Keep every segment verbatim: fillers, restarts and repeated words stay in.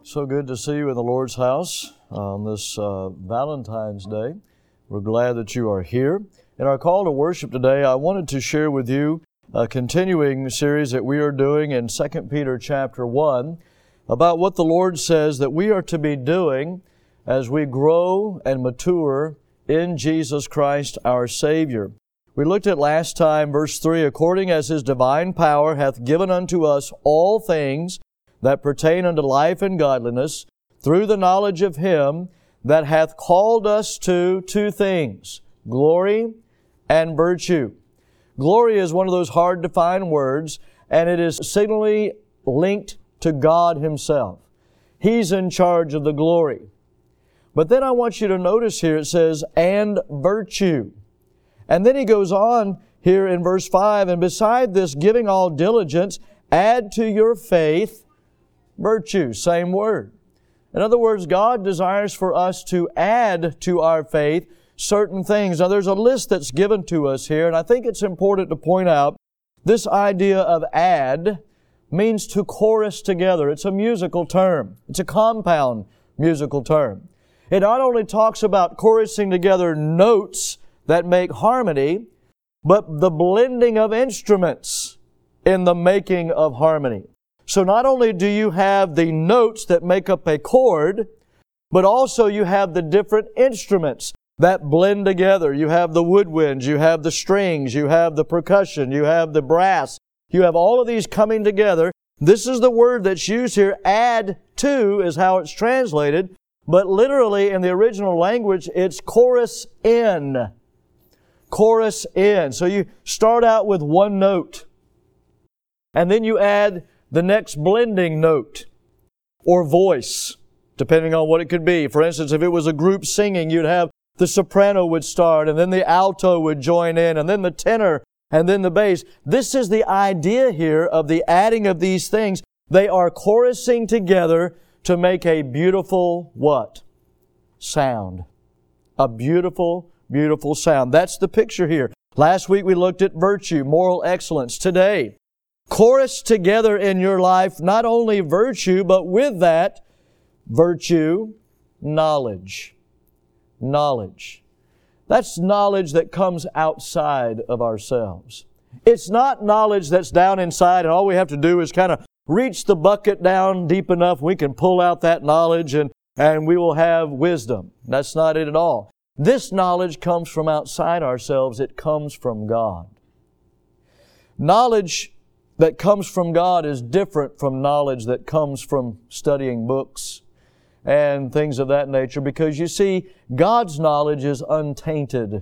So good to see you in the Lord's house on this uh, Valentine's Day. We're glad that you are here. In our call to worship today, I wanted to share with you a continuing series that we are doing in Second Peter chapter one about what the Lord says that we are to be doing as we grow and mature in Jesus Christ our Savior. We looked at last time verse three, according as His divine power hath given unto us all things that pertain unto life and godliness, through the knowledge of Him that hath called us to two things, glory and virtue. Glory is one of those hard to find words, and it is signally linked to God Himself. He's in charge of the glory. But then I want you to notice here it says, and virtue. And then he goes on here in verse five, and beside this giving all diligence, add to your faith virtue, same word. In other words, God desires for us to add to our faith certain things. Now there's a list that's given to us here, and I think it's important to point out this idea of add means to chorus together. It's a musical term. It's a compound musical term. It not only talks about chorusing together notes that make harmony, but the blending of instruments in the making of harmony. So not only do you have the notes that make up a chord, but also you have the different instruments that blend together. You have the woodwinds, you have the strings, you have the percussion, you have the brass. You have all of these coming together. This is the word that's used here. Add to is how it's translated, but literally in the original language, it's chorus in. Chorus in. So you start out with one note, and then you add the next blending note or voice, depending on what it could be. For instance, if it was a group singing, you'd have the soprano would start, and then the alto would join in, and then the tenor, and then the bass. This is the idea here of the adding of these things. They are chorusing together to make a beautiful what? Sound. A beautiful, beautiful sound. That's the picture here. Last week we looked at virtue, moral excellence. Today, chorus together in your life not only virtue, but with that virtue, knowledge. Knowledge. That's knowledge that comes outside of ourselves. It's not knowledge that's down inside and all we have to do is kind of reach the bucket down deep enough we can pull out that knowledge and, and we will have wisdom. That's not it at all. This knowledge comes from outside ourselves. It comes from God. Knowledge that comes from God is different from knowledge that comes from studying books and things of that nature, because you see, God's knowledge is untainted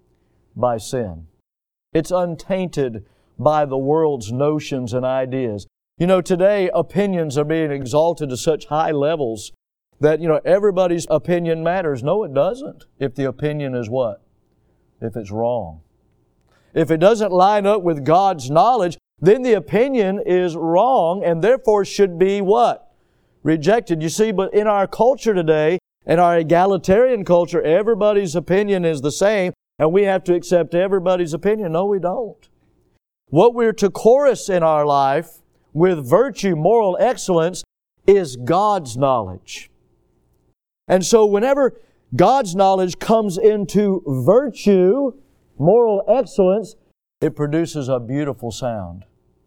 by sin. It's untainted by the world's notions and ideas. You know, today opinions are being exalted to such high levels that, you know, everybody's opinion matters. No, it doesn't. If the opinion is what? If it's wrong. If it doesn't line up with God's knowledge, then the opinion is wrong and therefore should be what? Rejected. You see, but in our culture today, in our egalitarian culture, everybody's opinion is the same and we have to accept everybody's opinion. No, we don't. What we're to chorus in our life with virtue, moral excellence, is God's knowledge. And so whenever God's knowledge comes into virtue, moral excellence, it produces a beautiful sound.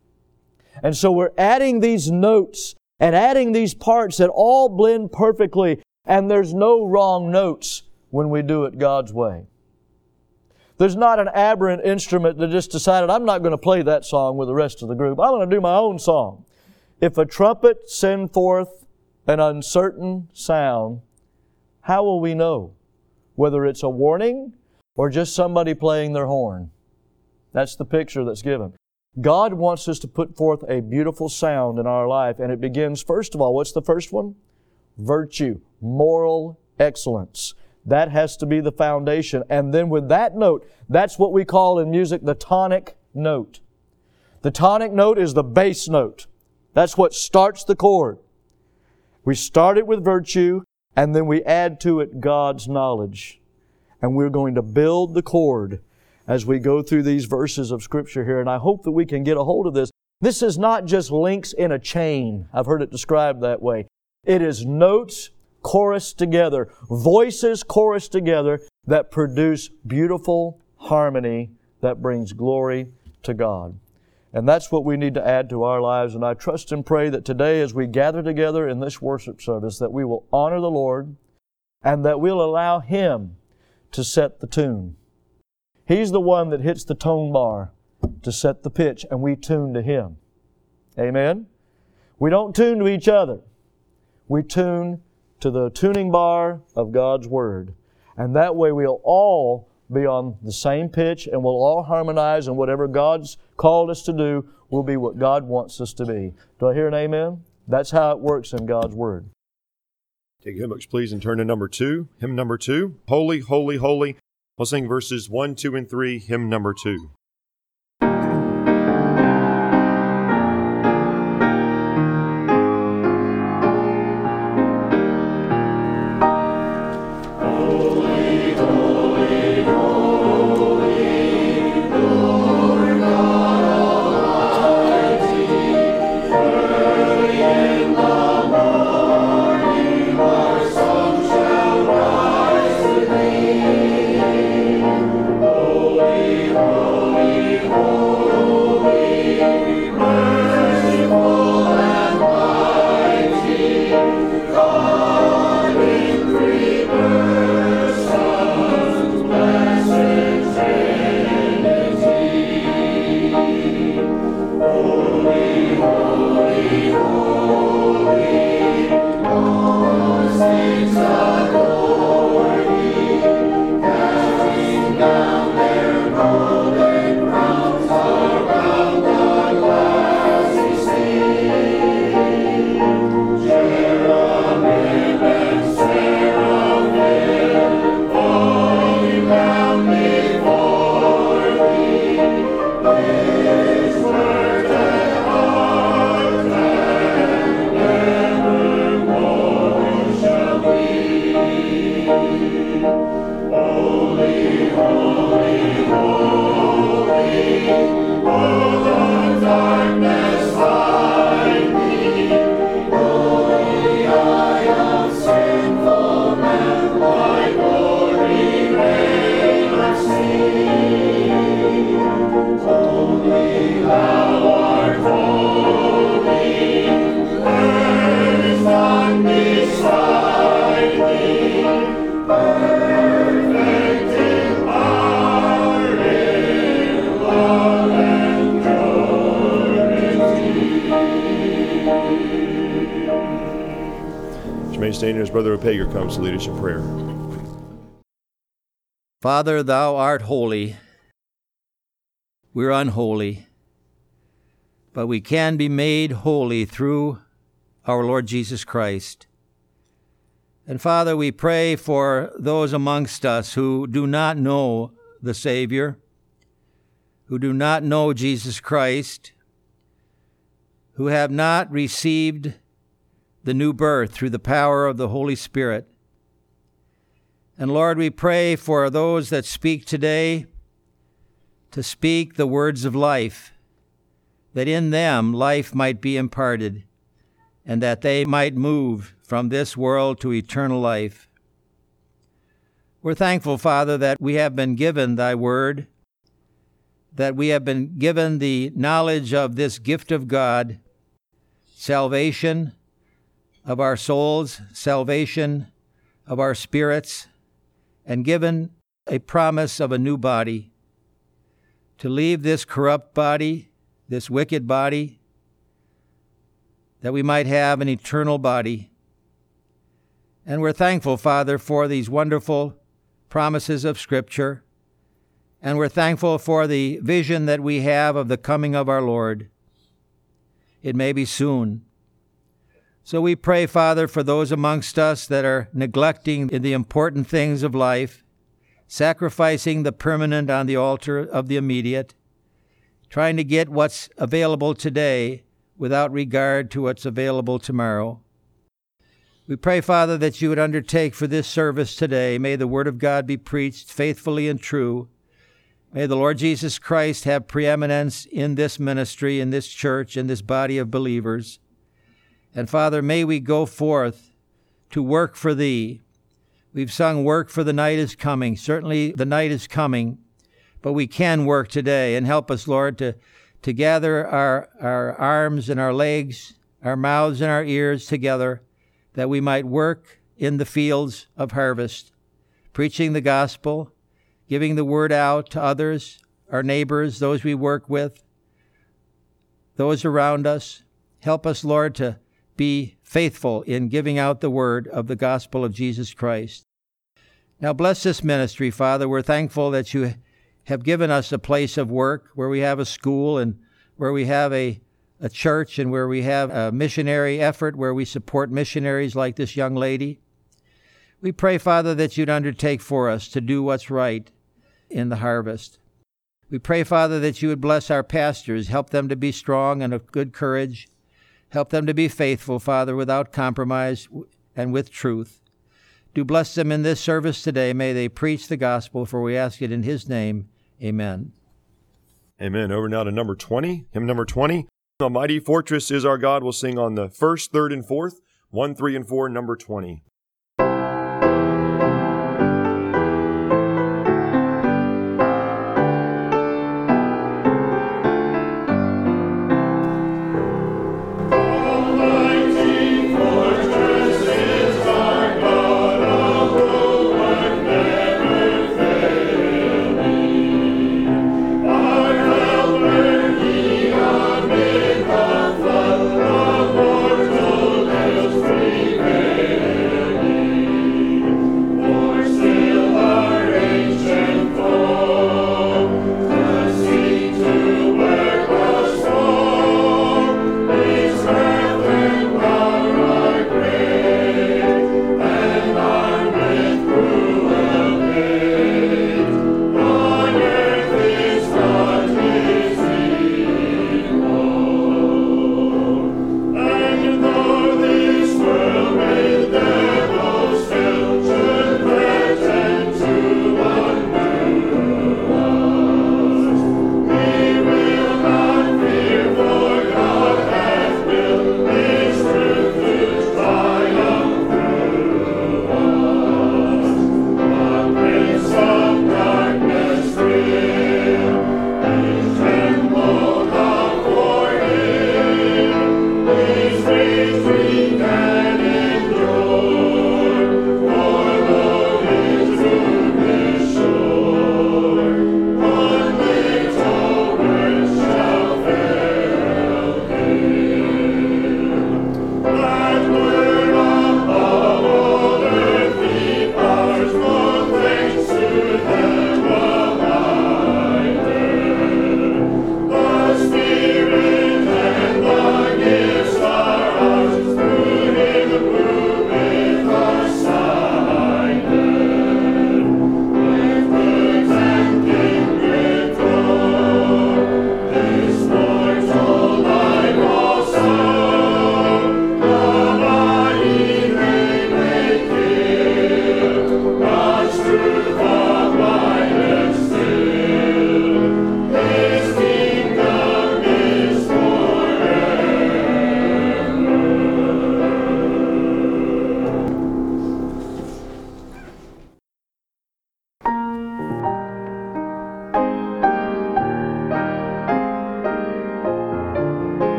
And so we're adding these notes and adding these parts that all blend perfectly, and there's no wrong notes when we do it God's way. There's not an aberrant instrument that just decided, I'm not going to play that song with the rest of the group. I'm going to do my own song. If a trumpet send forth an uncertain sound, how will we know whether it's a warning or just somebody playing their horn? That's the picture that's given. God wants us to put forth a beautiful sound in our life, and it begins, first of all, what's the first one? Virtue, moral excellence. That has to be the foundation. And then with that note, that's what we call in music the tonic note. The tonic note is the bass note. That's what starts the chord. We start it with virtue, and then we add to it God's knowledge. And we're going to build the chord as we go through these verses of Scripture here. And I hope that we can get a hold of this. This is not just links in a chain. I've heard it described that way. It is notes chorused together, voices chorused together that produce beautiful harmony that brings glory to God. And that's what we need to add to our lives. And I trust and pray that today as we gather together in this worship service, that we will honor the Lord and that we'll allow Him to set the tune. He's the one that hits the tone bar to set the pitch, and we tune to Him. Amen? We don't tune to each other. We tune to the tuning bar of God's Word. And that way we'll all be on the same pitch and we'll all harmonize, and whatever God's called us to do will be what God wants us to be. Do I hear an amen? That's how it works in God's Word. Take your hymn books, please, and turn to number two. Hymn number two. Holy, holy, holy. We'll sing verses one, two, and three. Hymn number two. Stand as Brother Opager comes to lead us in prayer. Father, Thou art holy. We're unholy, but we can be made holy through our Lord Jesus Christ. And Father, we pray for those amongst us who do not know the Savior, who do not know Jesus Christ, who have not received the new birth through the power of the Holy Spirit. And Lord, we pray for those that speak today to speak the words of life, that in them life might be imparted, and that they might move from this world to eternal life. We're thankful, Father, that we have been given Thy word, that we have been given the knowledge of this gift of God, salvation of our souls, salvation of our spirits, and given a promise of a new body, to leave this corrupt body, this wicked body, that we might have an eternal body. And we're thankful, Father, for these wonderful promises of Scripture, and we're thankful for the vision that we have of the coming of our Lord. It may be soon. So we pray, Father, for those amongst us that are neglecting the important things of life, sacrificing the permanent on the altar of the immediate, trying to get what's available today without regard to what's available tomorrow. We pray, Father, that you would undertake for this service today. May the Word of God be preached faithfully and true. May the Lord Jesus Christ have preeminence in this ministry, in this church, in this body of believers. And Father, may we go forth to work for Thee. We've sung Work for the Night is Coming. Certainly the night is coming, but we can work today. And help us, Lord, to, to gather our, our arms and our legs, our mouths and our ears together, that we might work in the fields of harvest, preaching the gospel, giving the word out to others, our neighbors, those we work with, those around us. Help us, Lord, to be faithful in giving out the word of the gospel of Jesus Christ. Now bless this ministry, Father. We're thankful that you have given us a place of work where we have a school and where we have a, a church and where we have a missionary effort where we support missionaries like this young lady. We pray, Father, that you'd undertake for us to do what's right in the harvest. We pray, Father, that you would bless our pastors, help them to be strong and of good courage. Help them to be faithful, Father, without compromise and with truth. Do bless them in this service today. May they preach the gospel, for we ask it in his name. Amen. Amen. Over now to number twenty, hymn number twenty. A mighty fortress is our God. We'll sing on the first, third, and fourth. One, three, and four, number twenty. Amen.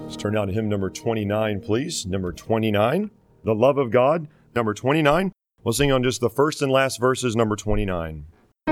Let's turn now to hymn number twenty-nine, please. Number twenty-nine, The Love of God. Number twenty-nine. We'll sing on just the first and last verses, number twenty-nine.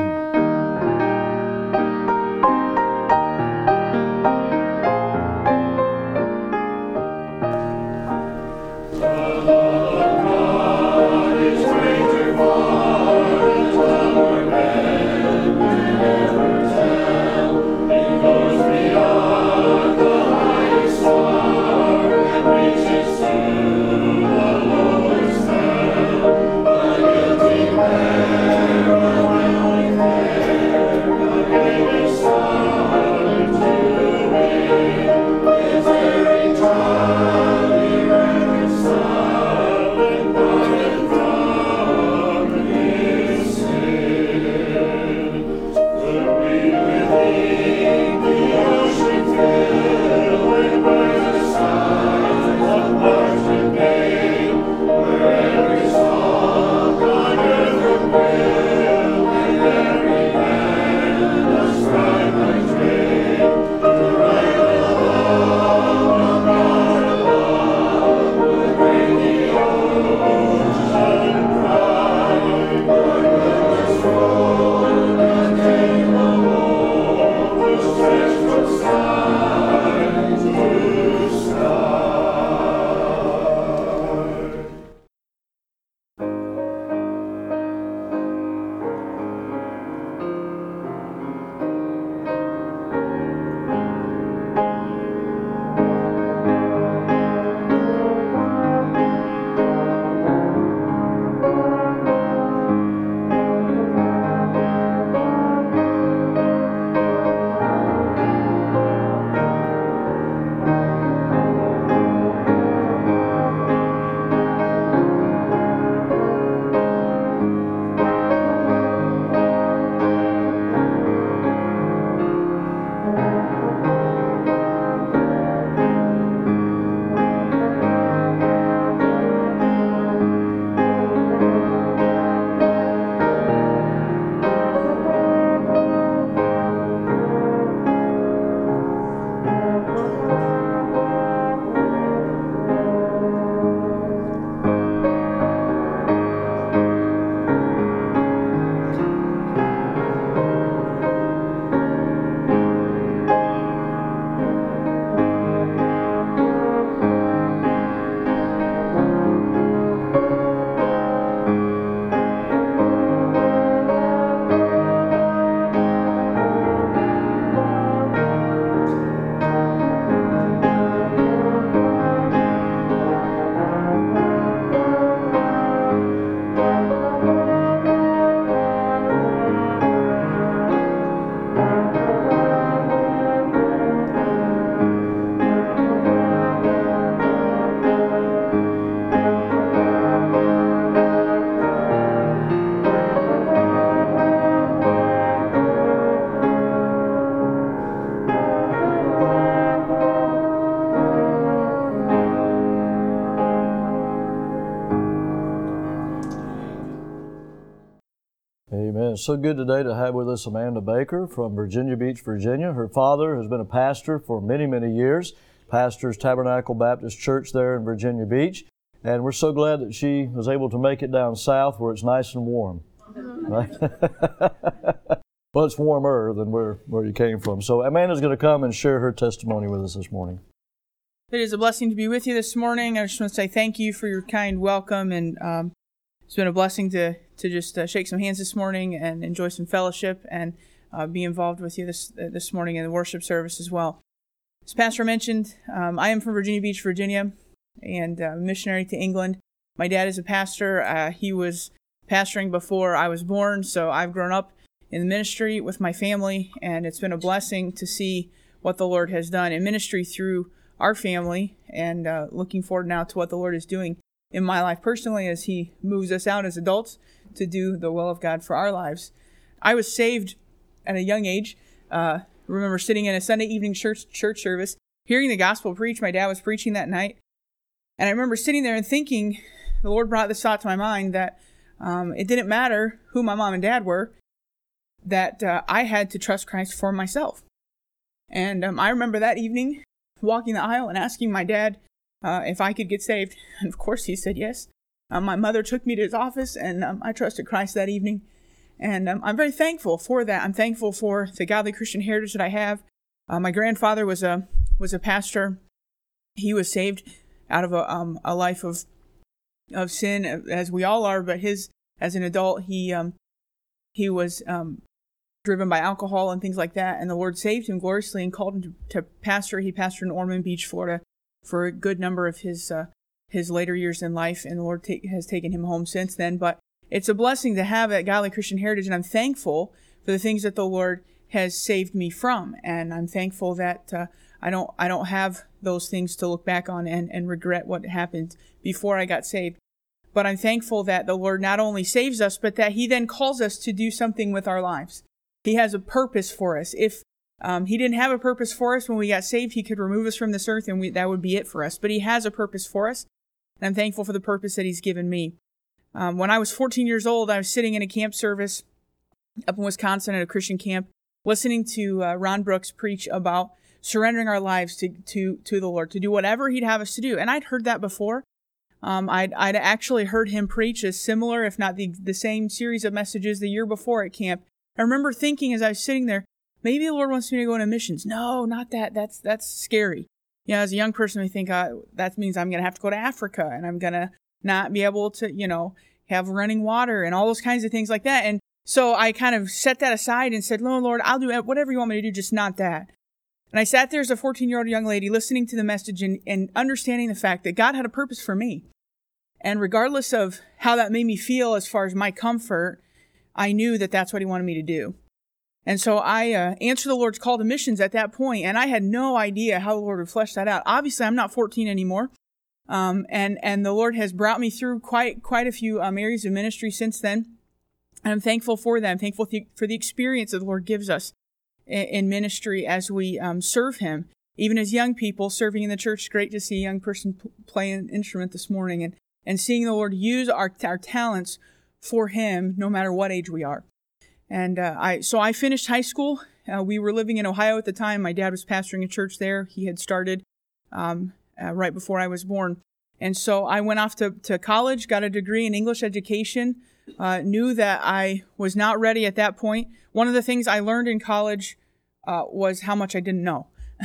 Amen. It's so good today to have with us Amanda Baker from Virginia Beach, Virginia. Her father has been a pastor for many, many years, pastors Tabernacle Baptist Church there in Virginia Beach. And we're so glad that she was able to make it down south where it's nice and warm. Right? Well, it's warmer than where, where you came from. So Amanda's going to come and share her testimony with us this morning. It is a blessing to be with you this morning. I just want to say thank you for your kind welcome, and um, it's been a blessing to to just uh, shake some hands this morning and enjoy some fellowship and uh, be involved with you this uh, this morning in the worship service as well. As Pastor mentioned, um, I am from Virginia Beach, Virginia, and uh, missionary to England. My dad is a pastor. Uh, he was pastoring before I was born, so I've grown up in the ministry with my family, and it's been a blessing to see what the Lord has done in ministry through our family, and uh, looking forward now to what the Lord is doing in my life personally as He moves us out as adults to do the will of God for our lives. I was saved at a young age. Uh, I remember sitting in a Sunday evening church church service, hearing the gospel preached. My dad was preaching that night, and I remember sitting there and thinking, the Lord brought this thought to my mind that um, it didn't matter who my mom and dad were, that uh, I had to trust Christ for myself. And um, I remember that evening walking the aisle and asking my dad uh, if I could get saved. And of course he said yes. Um, my mother took me to his office, and um, I trusted Christ that evening. And um, I'm very thankful for that. I'm thankful for the godly Christian heritage that I have. Uh, my grandfather was a was a pastor. He was saved out of a um, a life of of sin, as we all are. But his as an adult, he um, he was um, driven by alcohol and things like that. And the Lord saved him gloriously and called him to, to pastor. He pastored in Ormond Beach, Florida, for a good number of his uh, his later years in life. And the Lord ta- has taken him home since then. But it's a blessing to have that godly Christian heritage, and I'm thankful for the things that the Lord has saved me from. And I'm thankful that uh, I don't I don't have those things to look back on and, and regret what happened before I got saved. But I'm thankful that the Lord not only saves us, but that He then calls us to do something with our lives. He has a purpose for us. If um, He didn't have a purpose for us when we got saved, He could remove us from this earth and we, that would be it for us. But He has a purpose for us, and I'm thankful for the purpose that He's given me. Um, when I was fourteen years old, I was sitting in a camp service up in Wisconsin at a Christian camp, listening to uh, Ron Brooks preach about surrendering our lives to, to, to the Lord, to do whatever He'd have us to do. And I'd heard that before. Um, I'd, I'd actually heard him preach a similar, if not the, the same series of messages the year before at camp. I remember thinking as I was sitting there, maybe the Lord wants me to go into missions. No, not that. That's that's scary. You know, as a young person, we think uh, that means I'm going to have to go to Africa and I'm going to not be able to, you know, have running water and all those kinds of things like that. And so I kind of set that aside and said, no, Lord, I'll do whatever you want me to do, just not that. And I sat there as a fourteen-year-old young lady listening to the message and, and understanding the fact that God had a purpose for me. And regardless of how that made me feel as far as my comfort, I knew that that's what He wanted me to do. And so I uh, answered the Lord's call to missions at that point, and I had no idea how the Lord would flesh that out. Obviously, I'm not fourteen anymore. Um, and, and the Lord has brought me through quite, quite a few um, areas of ministry since then. And I'm thankful for that. I'm thankful th- for the experience that the Lord gives us in, in ministry as we um, serve Him. Even as young people serving in the church, it's great to see a young person p- play an instrument this morning and, and seeing the Lord use our, our talents for Him, no matter what age we are. And uh, I, so I finished high school. Uh, we were living in Ohio at the time. My dad was pastoring a church there. He had started, um, Uh, right before I was born. And so I went off to, to college, got a degree in English education, uh, knew that I was not ready at that point. One of the things I learned in college uh, was how much I didn't know.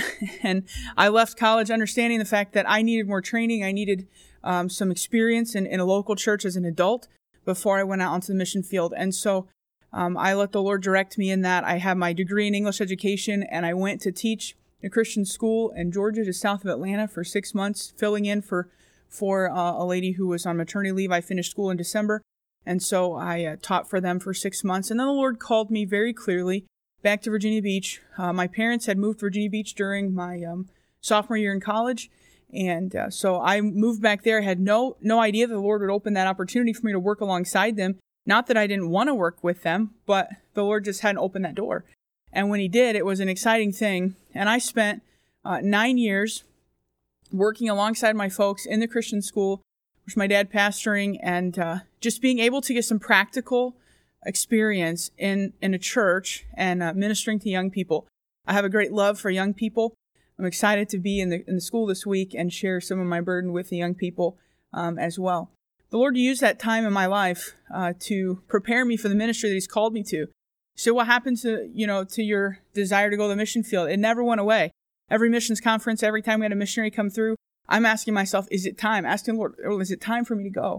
And I left college understanding the fact that I needed more training. I needed um, some experience in, in a local church as an adult before I went out onto the mission field. And so um, I let the Lord direct me in that. I have my degree in English education, and I went to teach a Christian school in Georgia, just south of Atlanta, for six months, filling in for for uh, a lady who was on maternity leave. I finished school in December, and so I uh, taught for them for six months. And then the Lord called me very clearly back to Virginia Beach. Uh, my parents had moved to Virginia Beach during my um, sophomore year in college, and uh, so I moved back there. I had no no idea that the Lord would open that opportunity for me to work alongside them. Not that I didn't want to work with them, but the Lord just hadn't opened that door. And when He did, it was an exciting thing. And I spent uh, nine years working alongside my folks in the Christian school, which my dad pastoring, and uh, just being able to get some practical experience in, in a church and uh, ministering to young people. I have a great love for young people. I'm excited to be in the in the school this week and share some of my burden with the young people um, as well. The Lord used that time in my life uh, to prepare me for the ministry that He's called me to. So what happened to, you know, to your desire to go to the mission field? It never went away. Every missions conference, every time we had a missionary come through, I'm asking myself, is it time? Asking the Lord, oh, is it time for me to go?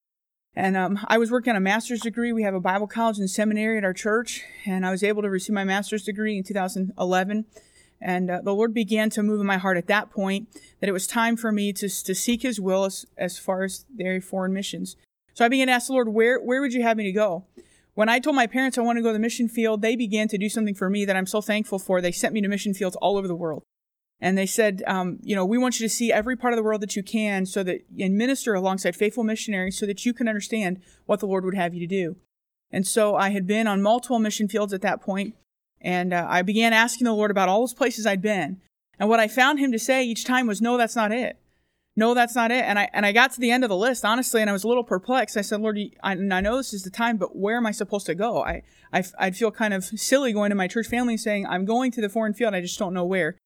And um, I was working on a master's degree. We have a Bible college and seminary at our church, and I was able to receive my master's degree in two thousand eleven. And uh, the Lord began to move in my heart at that point that it was time for me to, to seek His will as, as far as their foreign missions. So I began to ask the Lord, where, where would you have me to go? When I told my parents I want to go to the mission field, they began to do something for me that I'm so thankful for. They sent me to mission fields all over the world. And they said, um, you know, we want you to see every part of the world that you can so that and minister alongside faithful missionaries so that you can understand what the Lord would have you to do. And so I had been on multiple mission fields at that point, and uh, I began asking the Lord about all those places I'd been. And what I found Him to say each time was, no, that's not it. No, that's not it. And I and I got to the end of the list, honestly, and I was a little perplexed. I said, Lord, I, I know this is the time, but where am I supposed to go? I, I, I'd feel kind of silly going to my church family and saying, I'm going to the foreign field. I just don't know where.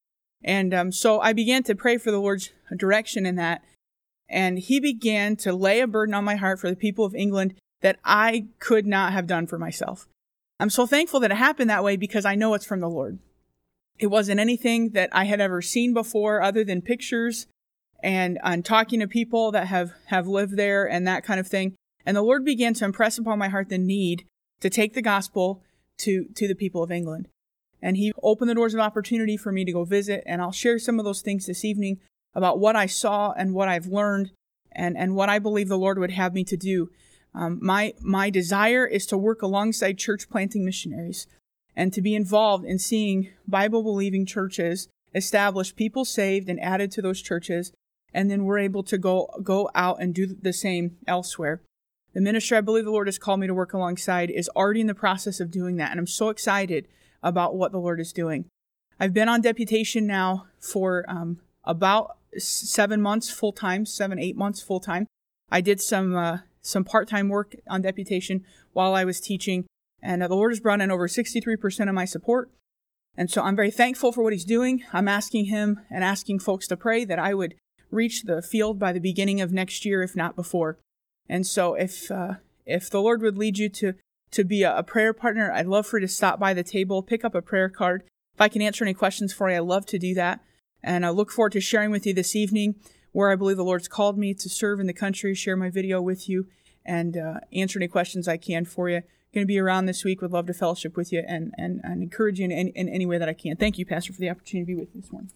And um, so I began to pray for the Lord's direction in that. And He began to lay a burden on my heart for the people of England that I could not have done for myself. I'm so thankful that it happened that way because I know it's from the Lord. It wasn't anything that I had ever seen before other than pictures and on talking to people that have, have lived there and that kind of thing. And the Lord began to impress upon my heart the need to take the gospel to, to the people of England. And He opened the doors of opportunity for me to go visit. And I'll share some of those things this evening about what I saw and what I've learned and, and what I believe the Lord would have me to do. Um, my, my desire is to work alongside church planting missionaries and to be involved in seeing Bible-believing churches establish, people saved and added to those churches, and then we're able to go, go out and do the same elsewhere. The ministry I believe the Lord has called me to work alongside is already in the process of doing that, and I'm so excited about what the Lord is doing. I've been on deputation now for um, about seven months full-time, seven, eight months full-time. I did some uh, some part-time work on deputation while I was teaching, and uh, the Lord has brought in over sixty-three percent of my support. And so I'm very thankful for what He's doing. I'm asking Him and asking folks to pray that I would reach the field by the beginning of next year, if not before. And so if uh, if the Lord would lead you to, to be a, a prayer partner, I'd love for you to stop by the table, pick up a prayer card. If I can answer any questions for you, I'd love to do that. And I look forward to sharing with you this evening where I believe the Lord's called me to serve in the country, share my video with you, and uh, answer any questions I can for you. Going to be around this week. Would love to fellowship with you and, and, and encourage you in, in, in any way that I can. Thank you, Pastor, for the opportunity to be with you this morning.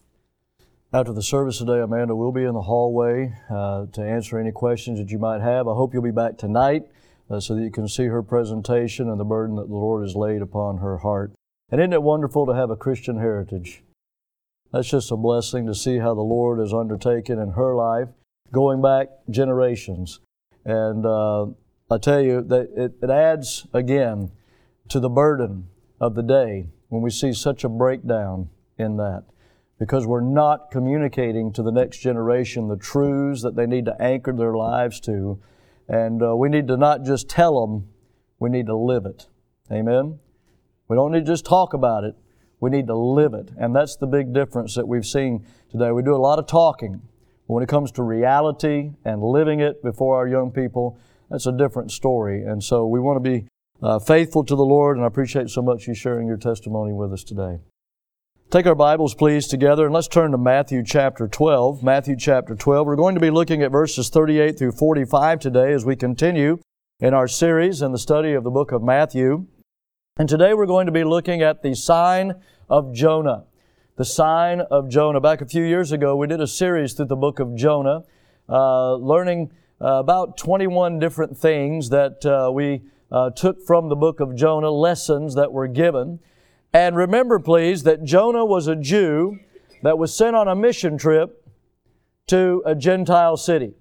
After the service today, Amanda will be in the hallway uh, to answer any questions that you might have. I hope you'll be back tonight uh, so that you can see her presentation and the burden that the Lord has laid upon her heart. And isn't it wonderful to have a Christian heritage? That's just a blessing to see how the Lord has undertaken in her life, going back generations. And uh, I tell you that it, it adds, again, to the burden of the day when we see such a breakdown in that, because we're not communicating to the next generation the truths that they need to anchor their lives to. And uh, we need to not just tell them, we need to live it. Amen? We don't need to just talk about it. We need to live it. And that's the big difference that we've seen today. We do a lot of talking. But when it comes to reality and living it before our young people, that's a different story. And so we want to be uh, faithful to the Lord, and I appreciate so much you sharing your testimony with us today. Take our Bibles, please, together, and let's turn to Matthew chapter twelve. Matthew chapter twelve. We're going to be looking at verses thirty-eight through forty-five today as we continue in our series in the study of the book of Matthew. And today we're going to be looking at the sign of Jonah. The sign of Jonah. Back a few years ago, we did a series through the book of Jonah, uh, learning uh, about twenty-one different things that uh, we uh, took from the book of Jonah, lessons that were given. And remember, please, that Jonah was a Jew that was sent on a mission trip to a Gentile city.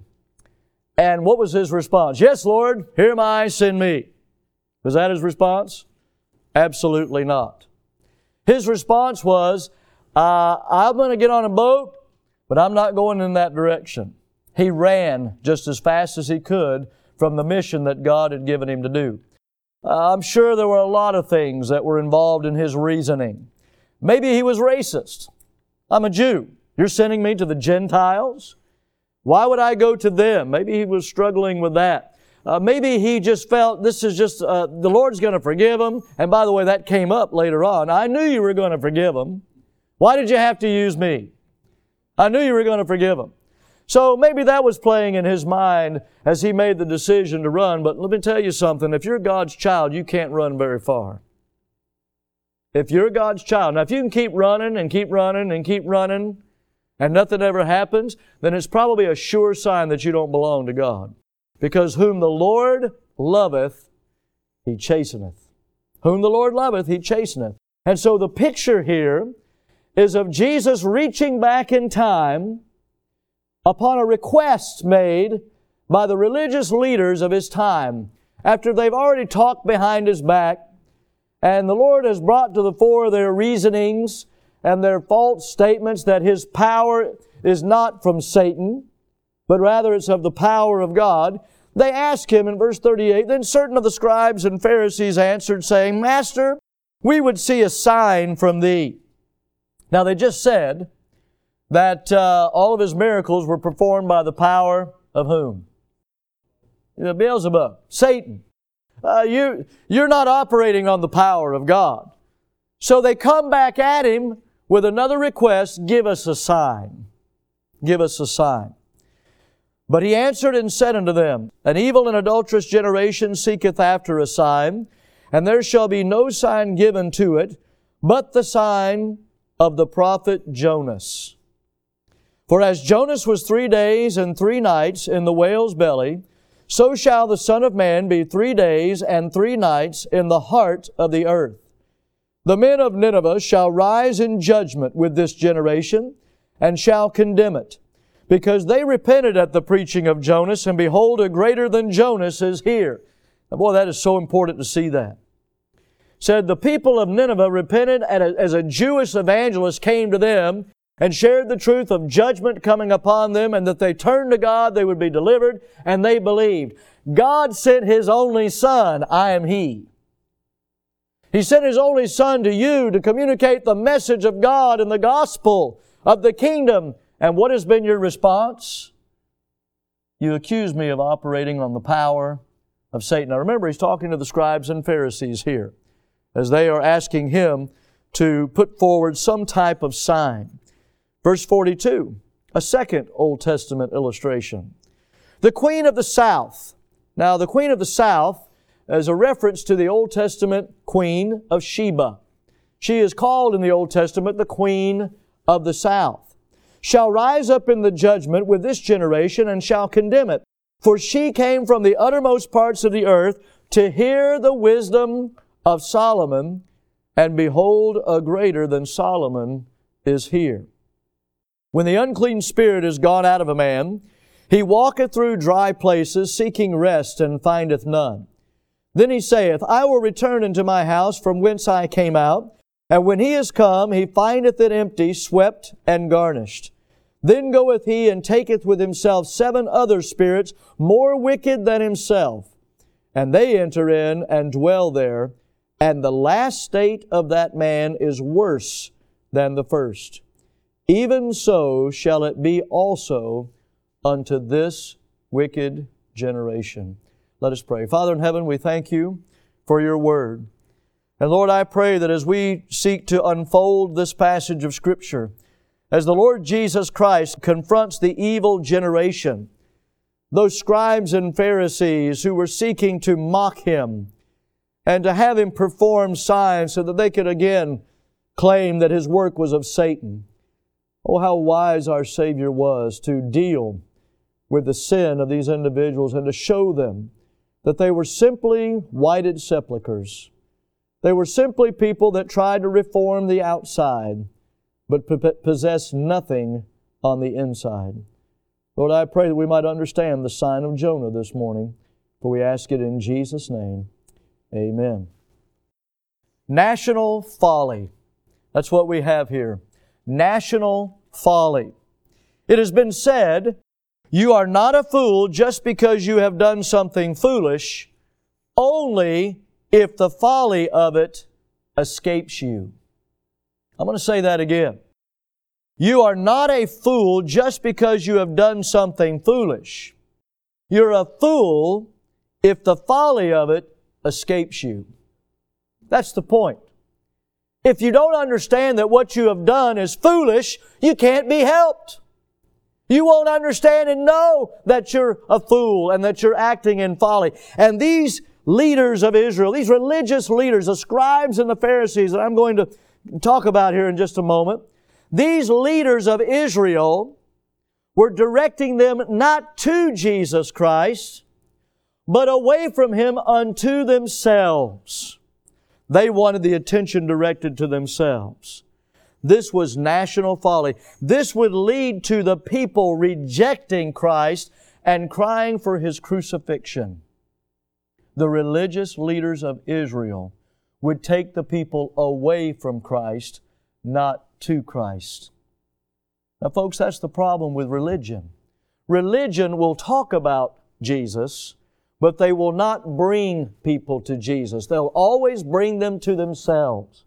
And what was his response? Yes, Lord, here am I, send me. Was that his response? Absolutely not. His response was, uh, I'm going to get on a boat, but I'm not going in that direction. He ran just as fast as he could from the mission that God had given him to do. Uh, I'm sure there were a lot of things that were involved in his reasoning. Maybe he was racist. I'm a Jew. You're sending me to the Gentiles? Why would I go to them? Maybe he was struggling with that. Uh, maybe he just felt this is just, uh, the Lord's going to forgive him. And by the way, that came up later on. I knew you were going to forgive him. Why did you have to use me? I knew you were going to forgive him. So maybe that was playing in his mind as he made the decision to run. But let me tell you something. If you're God's child, you can't run very far. If you're God's child, now if you can keep running and keep running and keep running and nothing ever happens, then it's probably a sure sign that you don't belong to God. Because whom the Lord loveth, He chasteneth. Whom the Lord loveth, He chasteneth. And so the picture here is of Jesus reaching back in time upon a request made by the religious leaders of His time, after they've already talked behind His back, and the Lord has brought to the fore their reasonings and their false statements that His power is not from Satan, but rather it's of the power of God. They ask Him in verse thirty-eight, then certain of the scribes and Pharisees answered, saying, Master, we would see a sign from Thee. Now they just said that uh, all of his miracles were performed by the power of whom? Beelzebub, Satan. Uh, you, you're not operating on the power of God. So they come back at him with another request, give us a sign. Give us a sign. But he answered and said unto them, An evil and adulterous generation seeketh after a sign, and there shall be no sign given to it, but the sign of the prophet Jonas. For as Jonas was three days and three nights in the whale's belly, so shall the Son of Man be three days and three nights in the heart of the earth. The men of Nineveh shall rise in judgment with this generation, and shall condemn it, because they repented at the preaching of Jonas, and behold, a greater than Jonas is here. Now, boy, that is so important to see that. Said the people of Nineveh repented as a Jewish evangelist came to them and shared the truth of judgment coming upon them, and that they turned to God, they would be delivered, and they believed. God sent His only Son, I am He. He sent His only Son to you to communicate the message of God and the gospel of the kingdom. And what has been your response? You accuse me of operating on the power of Satan. Now remember, He's talking to the scribes and Pharisees here, as they are asking Him to put forward some type of sign. Verse forty-two, a second Old Testament illustration. The Queen of the South. Now, the Queen of the South is a reference to the Old Testament Queen of Sheba. She is called in the Old Testament the Queen of the South. Shall rise up in the judgment with this generation and shall condemn it. For she came from the uttermost parts of the earth to hear the wisdom of Solomon, and behold, a greater than Solomon is here. When the unclean spirit is gone out of a man, he walketh through dry places, seeking rest, and findeth none. Then he saith, I will return into my house from whence I came out. And when he is come, he findeth it empty, swept, and garnished. Then goeth he and taketh with himself seven other spirits, more wicked than himself. And they enter in and dwell there. And the last state of that man is worse than the first. Even so shall it be also unto this wicked generation. Let us pray. Father in heaven, we thank You for Your Word. And Lord, I pray that as we seek to unfold this passage of Scripture, as the Lord Jesus Christ confronts the evil generation, those scribes and Pharisees who were seeking to mock Him and to have Him perform signs so that they could again claim that His work was of Satan. Oh, how wise our Savior was to deal with the sin of these individuals and to show them that they were simply whited sepulchres. They were simply people that tried to reform the outside, but possessed nothing on the inside. Lord, I pray that we might understand the sign of Jonah this morning, for we ask it in Jesus' name. Amen. National folly. That's what we have here. National folly. It has been said, you are not a fool just because you have done something foolish, only if the folly of it escapes you. I'm going to say that again. You are not a fool just because you have done something foolish. You're a fool if the folly of it escapes you. That's the point. If you don't understand that what you have done is foolish, you can't be helped. You won't understand and know that you're a fool and that you're acting in folly. And these leaders of Israel, these religious leaders, the scribes and the Pharisees that I'm going to talk about here in just a moment, these leaders of Israel were directing them not to Jesus Christ, but away from Him unto themselves. They wanted the attention directed to themselves. This was national folly. This would lead to the people rejecting Christ and crying for His crucifixion. The religious leaders of Israel would take the people away from Christ, not to Christ. Now, folks, that's the problem with religion. Religion will talk about Jesus, but they will not bring people to Jesus. They'll always bring them to themselves.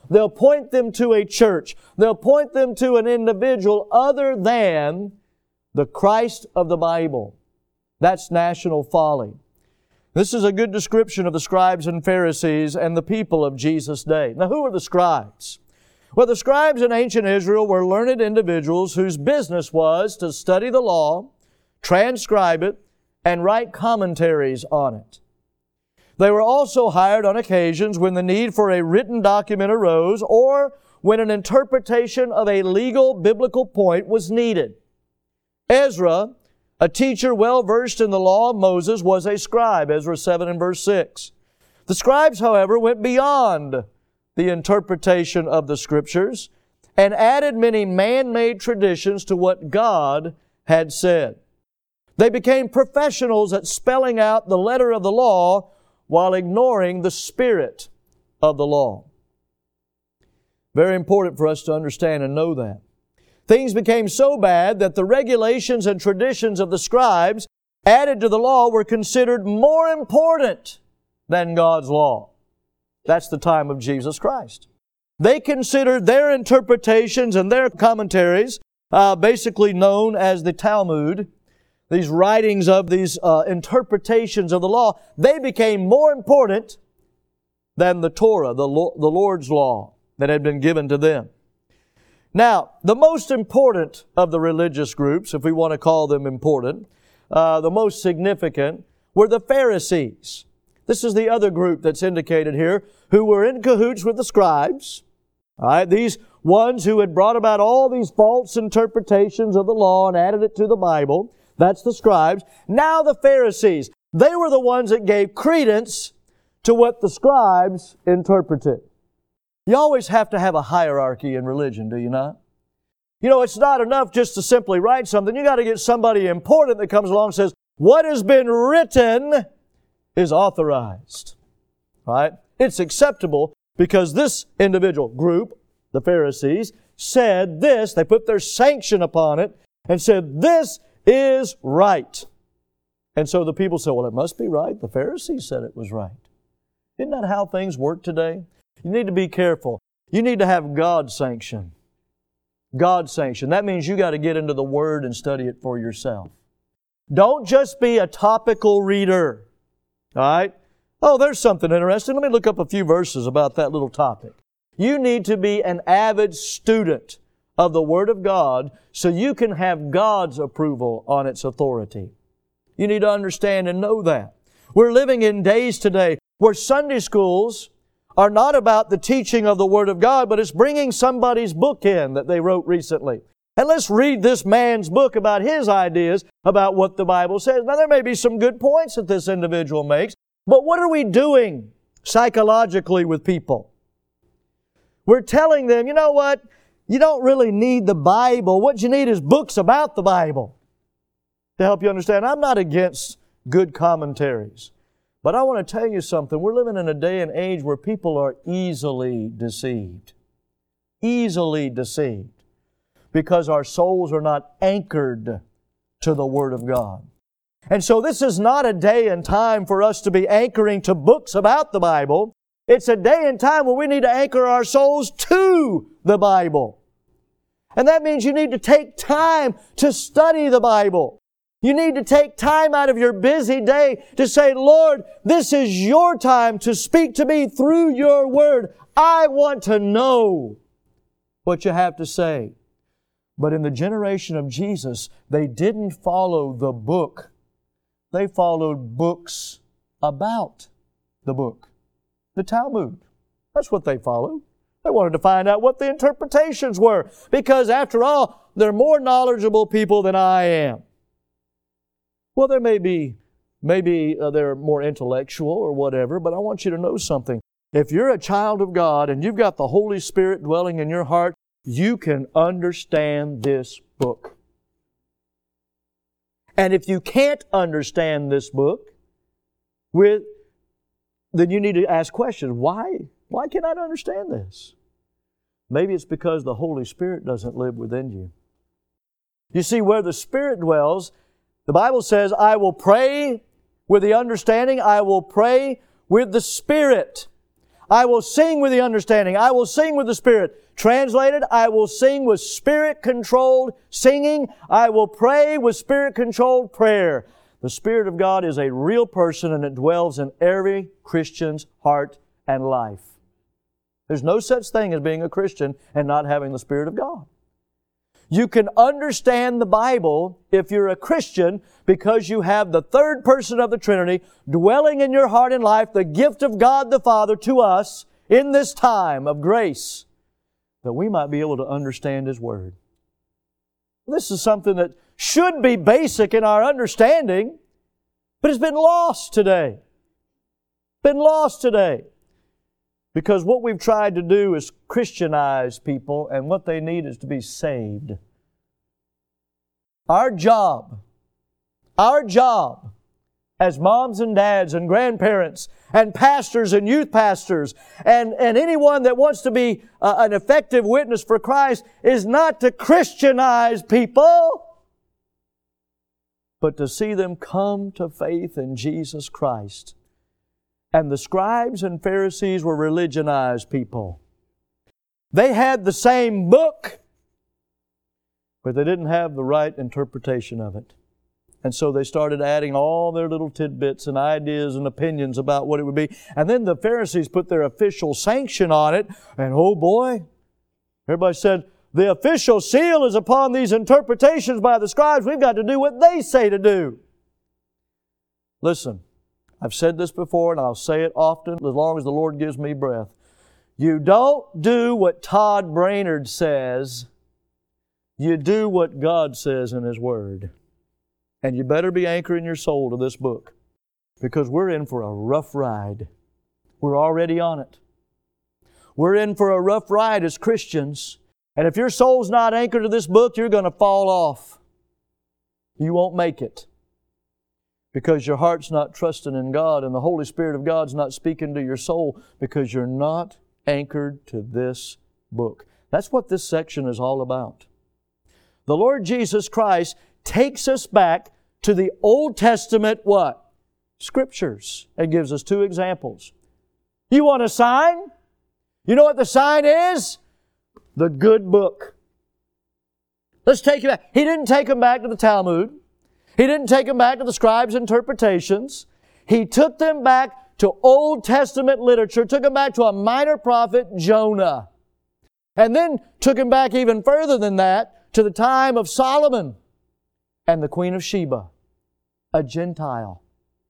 They'll point them to a church. They'll point them to an individual other than the Christ of the Bible. That's national folly. This is a good description of the scribes and Pharisees and the people of Jesus' day. Now, who are the scribes? Well, the scribes in ancient Israel were learned individuals whose business was to study the law, transcribe it, and write commentaries on it. They were also hired on occasions when the need for a written document arose or when an interpretation of a legal biblical point was needed. Ezra, a teacher well versed in the law of Moses, was a scribe, Ezra seven and verse six. The scribes, however, went beyond the interpretation of the Scriptures and added many man-made traditions to what God had said. They became professionals at spelling out the letter of the law while ignoring the spirit of the law. Very important for us to understand and know that. Things became so bad that the regulations and traditions of the scribes added to the law were considered more important than God's law. That's the time of Jesus Christ. They considered their interpretations and their commentaries, uh, basically known as the Talmud, these writings of these uh, interpretations of the law, they became more important than the Torah, the, lo- the Lord's law that had been given to them. Now, the most important of the religious groups, if we want to call them important, uh, the most significant, were the Pharisees. This is the other group that's indicated here, who were in cahoots with the scribes. All right, these ones who had brought about all these false interpretations of the law and added it to the Bible. That's the scribes. Now the Pharisees, they were the ones that gave credence to what the scribes interpreted. You always have to have a hierarchy in religion, do you not? You know, it's not enough just to simply write something. You got to get somebody important that comes along and says, what has been written is authorized. Right? It's acceptable because this individual group, the Pharisees, said this. They put their sanction upon it and said, this is right. And so the people said, well, it must be right. The Pharisees said it was right. Isn't that how things work today? You need to be careful. You need to have God's sanction. God's sanction. That means you got to get into the Word and study it for yourself. Don't just be a topical reader. All right? Oh, there's something interesting. Let me look up a few verses about that little topic. You need to be an avid student of the Word of God so you can have God's approval on its authority. You need to understand and know that. We're living in days today where Sunday schools are not about the teaching of the Word of God, but it's bringing somebody's book in that they wrote recently. And let's read this man's book about his ideas about what the Bible says. Now, there may be some good points that this individual makes, but what are we doing psychologically with people? We're telling them, you know what? You don't really need the Bible. What you need is books about the Bible to help you understand. I'm not against good commentaries. But I want to tell you something. We're living in a day and age where people are easily deceived. Easily deceived. Because our souls are not anchored to the Word of God. And so this is not a day and time for us to be anchoring to books about the Bible. It's a day and time where we need to anchor our souls to the Bible. And that means you need to take time to study the Bible. You need to take time out of your busy day to say, Lord, this is your time to speak to me through your Word. I want to know what you have to say. But in the generation of Jesus, they didn't follow the book. They followed books about the book. The Talmud. That's what they followed. They wanted to find out what the interpretations were. Because after all, they're more knowledgeable people than I am. Well, there may be, maybe uh, they're more intellectual or whatever, but I want you to know something. If you're a child of God and you've got the Holy Spirit dwelling in your heart, you can understand this book. And if you can't understand this book, with, then you need to ask questions. Why? Why can't I understand this? Maybe it's because the Holy Spirit doesn't live within you. You see, where the Spirit dwells, the Bible says, I will pray with the understanding, I will pray with the Spirit. I will sing with the understanding. I will sing with the Spirit. Translated, I will sing with Spirit-controlled singing. I will pray with Spirit-controlled prayer. The Spirit of God is a real person, and it dwells in every Christian's heart and life. There's no such thing as being a Christian and not having the Spirit of God. You can understand the Bible if you're a Christian because you have the third person of the Trinity dwelling in your heart and life, the gift of God the Father to us in this time of grace, that we might be able to understand His Word. This is something that should be basic in our understanding, but it's been lost today. Been lost today. Because what we've tried to do is Christianize people, and what they need is to be saved. Our job, our job as moms and dads and grandparents and pastors and youth pastors and, and anyone that wants to be uh, an effective witness for Christ is not to Christianize people, but to see them come to faith in Jesus Christ. And the scribes and Pharisees were religionized people. They had the same book, but they didn't have the right interpretation of it. And so they started adding all their little tidbits and ideas and opinions about what it would be. And then the Pharisees put their official sanction on it. And oh boy, everybody said, the official seal is upon these interpretations by the scribes. We've got to do what they say to do. Listen. I've said this before, and I'll say it often as long as the Lord gives me breath. You don't do what Todd Brainerd says. You do what God says in His Word. And you better be anchoring your soul to this book, because we're in for a rough ride. We're already on it. We're in for a rough ride as Christians. And if your soul's not anchored to this book, you're going to fall off. You won't make it. Because your heart's not trusting in God, and the Holy Spirit of God's not speaking to your soul, because you're not anchored to this book. That's what this section is all about. The Lord Jesus Christ takes us back to the Old Testament, what? Scriptures. And gives us two examples. You want a sign? You know what the sign is? The good book. Let's take it back. He didn't take them back to the Talmud. He didn't take them back to the scribes' interpretations. He took them back to Old Testament literature, took them back to a minor prophet, Jonah. And then took him back even further than that to the time of Solomon and the Queen of Sheba, a Gentile.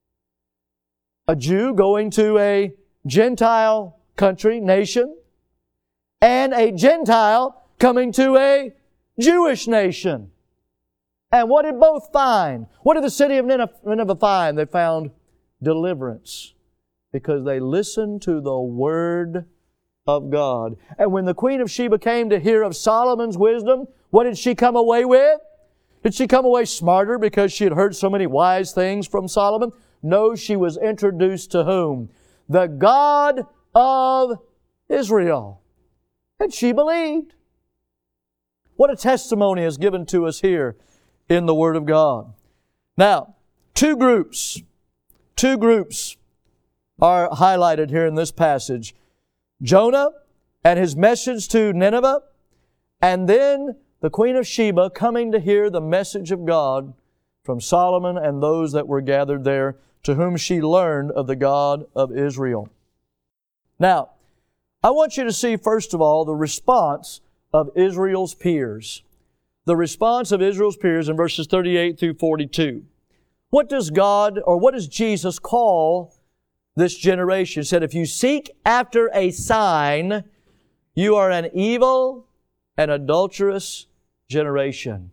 A Jew going to a Gentile country, nation, and a Gentile coming to a Jewish nation. And what did both find? What did the city of Nineveh find? They found deliverance because they listened to the Word of God. And when the Queen of Sheba came to hear of Solomon's wisdom, what did she come away with? Did she come away smarter because she had heard so many wise things from Solomon? No, she was introduced to whom? The God of Israel. And she believed. What a testimony is given to us here in the Word of God. Now, two groups, two groups are highlighted here in this passage. Jonah and his message to Nineveh, and then the Queen of Sheba coming to hear the message of God from Solomon and those that were gathered there, to whom she learned of the God of Israel. Now, I want you to see, first of all, the response of Israel's peers. The response of Israel's peers in verses thirty-eight through forty-two. What does God, or what does Jesus call this generation? He said, if you seek after a sign, you are an evil and adulterous generation.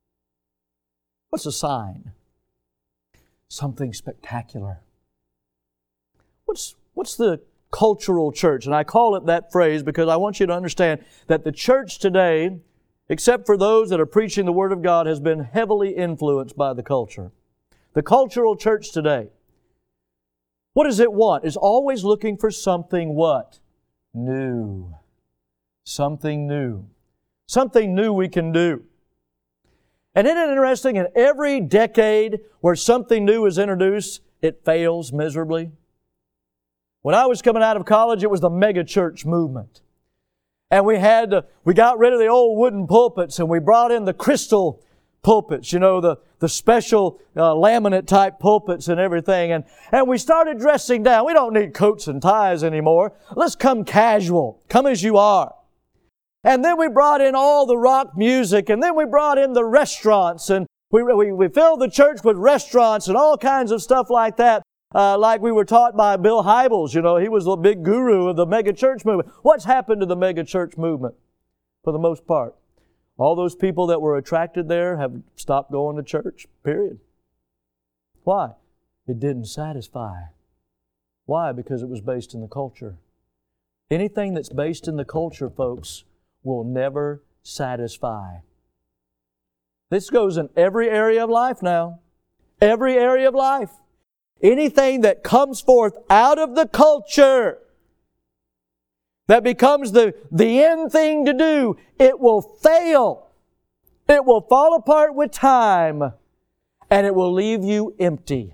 What's a sign? Something spectacular. What's, what's the cultural church? And I call it that phrase because I want you to understand that the church today, except for those that are preaching the Word of God, has been heavily influenced by the culture. The cultural church today, what does it want? It's always looking for something what? New. Something new. Something new we can do. And isn't it interesting, in every decade where something new is introduced, it fails miserably? When I was coming out of college, it was the mega church movement. And we had, uh, we got rid of the old wooden pulpits and we brought in the crystal pulpits, you know, the, the special uh, laminate type pulpits and everything. And, and we started dressing down. We don't need coats and ties anymore. Let's come casual. Come as you are. And then we brought in all the rock music, and then we brought in the restaurants, and we, we, we filled the church with restaurants and all kinds of stuff like that. Uh, like we were taught by Bill Hybels, you know, he was the big guru of the mega church movement. What's happened to the mega church movement for the most part? All those people that were attracted there have stopped going to church, period. Why? It didn't satisfy. Why? Because it was based in the culture. Anything that's based in the culture, folks, will never satisfy. This goes in every area of life now. Every area of life. Anything that comes forth out of the culture that becomes the, the end thing to do, it will fail. It will fall apart with time. And it will leave you empty.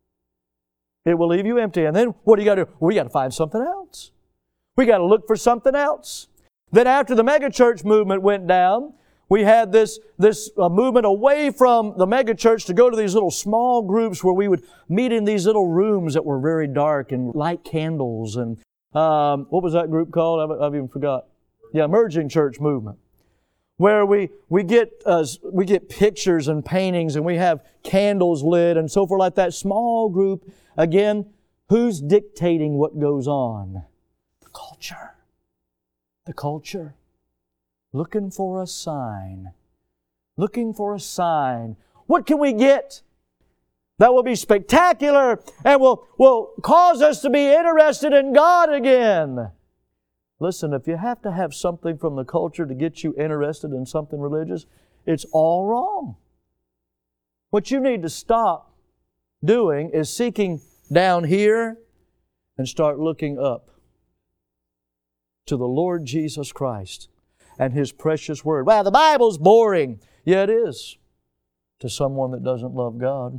It will leave you empty. And then what do you got to do? Well, we got to find something else. We got to look for something else. Then after the megachurch movement went down, we had this, this uh, movement away from the megachurch to go to these little small groups where we would meet in these little rooms that were very dark and light candles. And um, what was that group called? I've, I've even forgot. Yeah, Emerging Church Movement. Where we, we, get, uh, we get pictures and paintings and we have candles lit and so forth like that. Small group. Again, who's dictating what goes on? The culture. The culture. Looking for a sign. Looking for a sign. What can we get that will be spectacular and will, will cause us to be interested in God again? Listen, if you have to have something from the culture to get you interested in something religious, it's all wrong. What you need to stop doing is seeking down here and start looking up to the Lord Jesus Christ and His precious Word. Well, the Bible's boring. Yeah, it is to someone that doesn't love God.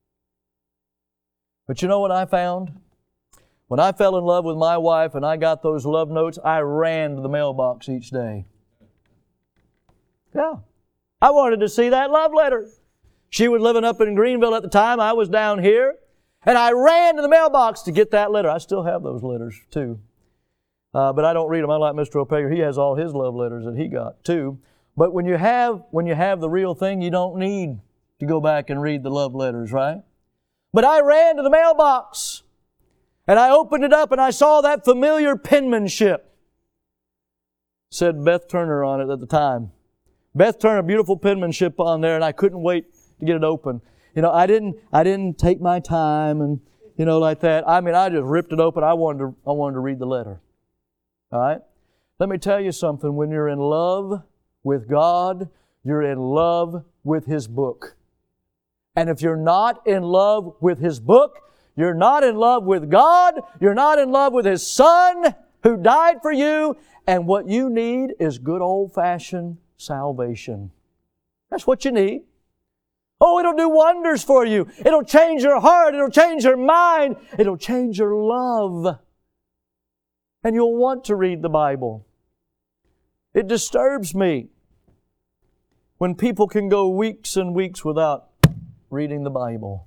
But you know what I found? When I fell in love with my wife and I got those love notes, I ran to the mailbox each day. Yeah. I wanted to see that love letter. She was living up in Greenville at the time. I was down here. And I ran to the mailbox to get that letter. I still have those letters too. Uh, but I don't read them. I like Mister O'Pager. He has all his love letters that he got too. But when you have when you have the real thing, you don't need to go back and read the love letters, right? But I ran to the mailbox and I opened it up and I saw that familiar penmanship. It said Beth Turner on it at the time. Beth Turner, beautiful penmanship on there, and I couldn't wait to get it open. You know, I didn't I didn't take my time and you know like that. I mean, I just ripped it open. I wanted to I wanted to read the letter. All right? Let me tell you something. When you're in love with God, you're in love with His book. And if you're not in love with His book, you're not in love with God, you're not in love with His Son who died for you, and what you need is good old-fashioned salvation. That's what you need. Oh, it'll do wonders for you. It'll change your heart. It'll change your mind. It'll change your love. And you'll want to read the Bible. It disturbs me when people can go weeks and weeks without reading the Bible.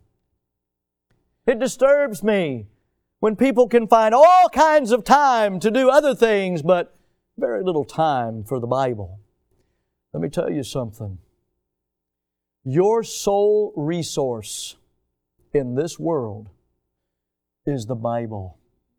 It disturbs me when people can find all kinds of time to do other things, but very little time for the Bible. Let me tell you something. Your sole resource in this world is the Bible.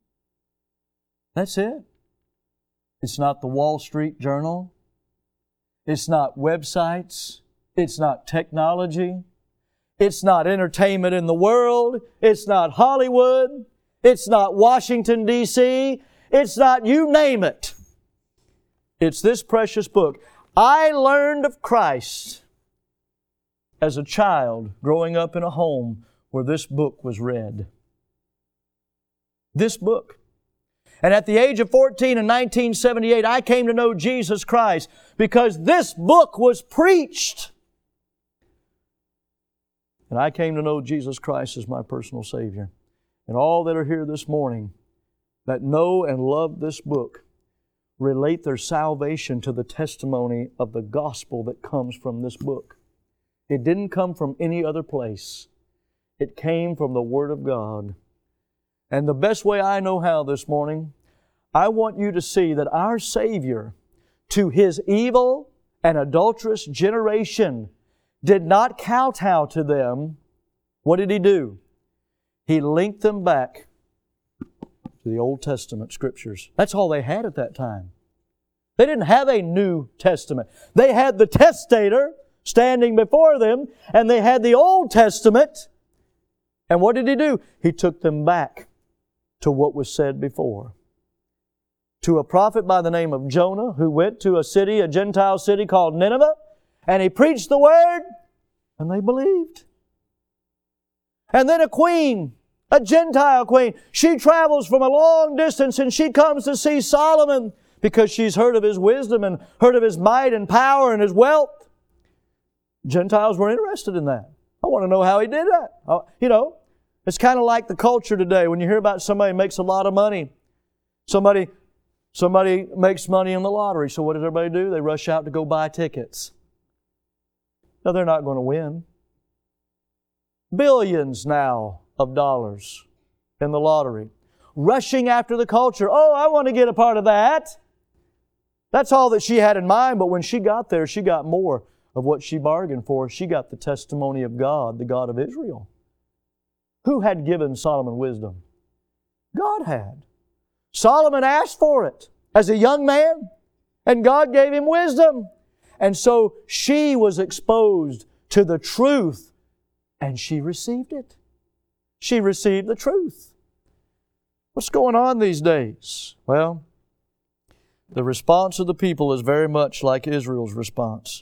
That's it. It's not the Wall Street Journal. It's not websites. It's not technology. It's not entertainment in the world. It's not Hollywood. It's not Washington, D C It's not you name it. It's this precious book. I learned of Christ as a child growing up in a home where this book was read. This book. And at the age of fourteen in nineteen seventy-eight, I came to know Jesus Christ because this book was preached. And I came to know Jesus Christ as my personal Savior. And all that are here this morning, that know and love this book relate their salvation to the testimony of the gospel that comes from this book. It didn't come from any other place. It came from the Word of God. And the best way I know how this morning, I want you to see that our Savior, to His evil and adulterous generation, did not kowtow to them. What did He do? He linked them back to the Old Testament Scriptures. That's all they had at that time. They didn't have a New Testament. They had the testator standing before them, and they had the Old Testament. And what did He do? He took them back to what was said before. To a prophet by the name of Jonah, who went to a city, a Gentile city called Nineveh, and he preached the Word, and they believed. And then a queen, a Gentile queen, she travels from a long distance and she comes to see Solomon because she's heard of his wisdom and heard of his might and power and his wealth. Gentiles were interested in that. I want to know how he did that. Uh, you know, it's kind of like the culture today. When you hear about somebody who makes a lot of money, somebody, somebody makes money in the lottery. So what does everybody do? They rush out to go buy tickets. No, they're not going to win. Billions now of dollars in the lottery. Rushing after the culture. Oh, I want to get a part of that. That's all that she had in mind, but when she got there, she got more of what she bargained for. She got the testimony of God, the God of Israel. Who had given Solomon wisdom? God had. Solomon asked for it as a young man, and God gave him wisdom. And so she was exposed to the truth, and she received it. She received the truth. What's going on these days? Well, the response of the people is very much like Israel's response.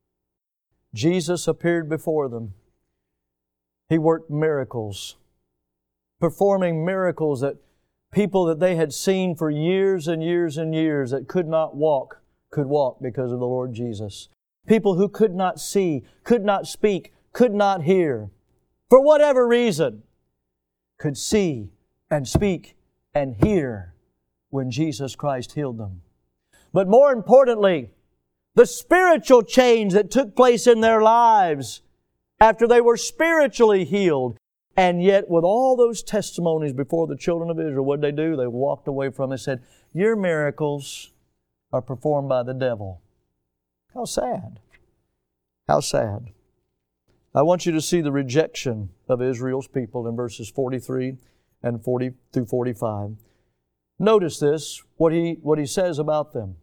Jesus appeared before them. He worked miracles, performing miracles that people that they had seen for years and years and years that could not walk, could walk because of the Lord Jesus. People who could not see, could not speak, could not hear, for whatever reason, could see and speak and hear when Jesus Christ healed them. But more importantly, the spiritual change that took place in their lives after they were spiritually healed. And yet, with all those testimonies before the children of Israel, what did they do? They walked away from it and said, your miracles are performed by the devil. How sad. How sad. I want you to see the rejection of Israel's people in verses forty-three and forty through forty-five. Notice this, what he, what he says about them.